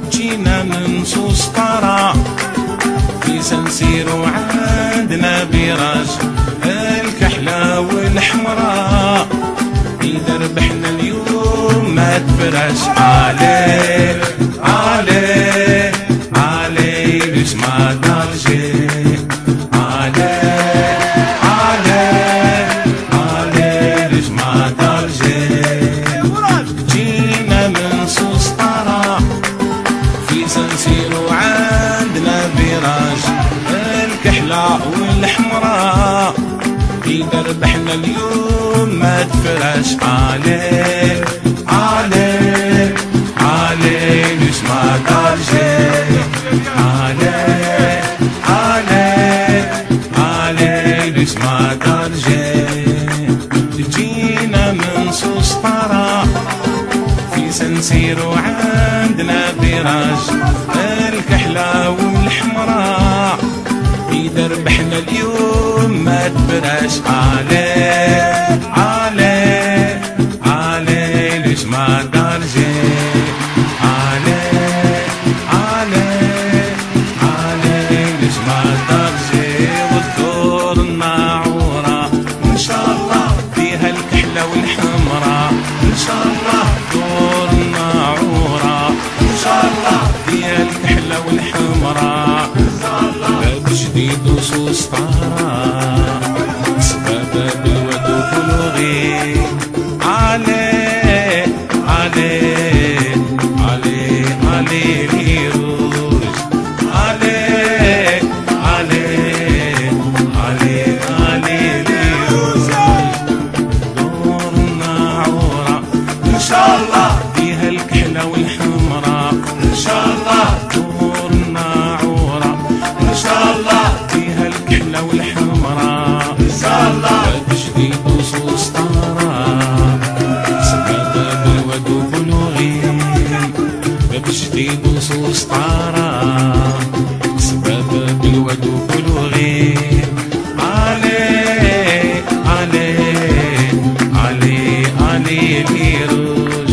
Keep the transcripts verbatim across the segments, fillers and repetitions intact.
جينا من سوسطرة في سنسير وعندنا بيراج الكحلة والحمراء إذا ربحنا اليوم ما تفرش عليه عليه عليه ليش ما درجي عليه عليه عليه ليش ما درجي جينا من سوسطرة في سنسير وعندنا بيراج الكحلة والحمراء إذا ربحنا اليوم ما تفرش عليه عليه عليه ليش ما درجي عليه عليه عليه ليش ما درجي جينا من سوسطرة في سنسير وعندنا بيراج الكحلة والحمراء إذا ربحنا اليوم ما تفرش عليه عليه عليه ليش ما درجي عليه عليه عليه ليش ما درجي والدور الناعورة إن شاء الله فيها الكحلة والحمراء إن شاء الله دور الناعورة إن شاء الله فيها الكحلة والحمراء باب جديد وسوسطرة سبابة بالود وبلغي عليه عليه عليه عليه ليروج عليه عليه عليه عليه ليروج دور الناعورة إن شاء الله فيها الكحلة والحمراء إن شاء الله دور الناعورة إن شاء الله فيها الكحلة والحمراء إن شاء الله باب جديد وسوسطرة سبابة بالود وبلغي باب جديد وسوسطرة سبابة بالود وبلغي عليه عليه عليه عليه ليروج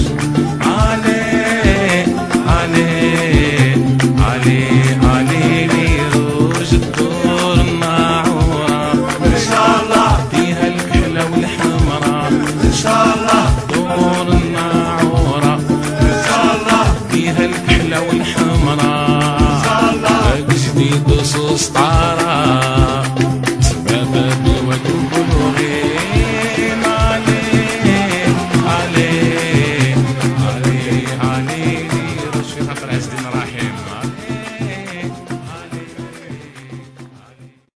عليه عليه عليه عليه ليروج الدور الناعورة إن شاء الله فيها الكحلة والحمراء إن شاء الله دور الناعورة إن شاء الله فيها الكحلة والحمراء إن شاء الله باب جديد وسوسطرة سبابة بالود وبلغي عليه عليه عليه عليه ليروج في خاطر عز الدين رحيم.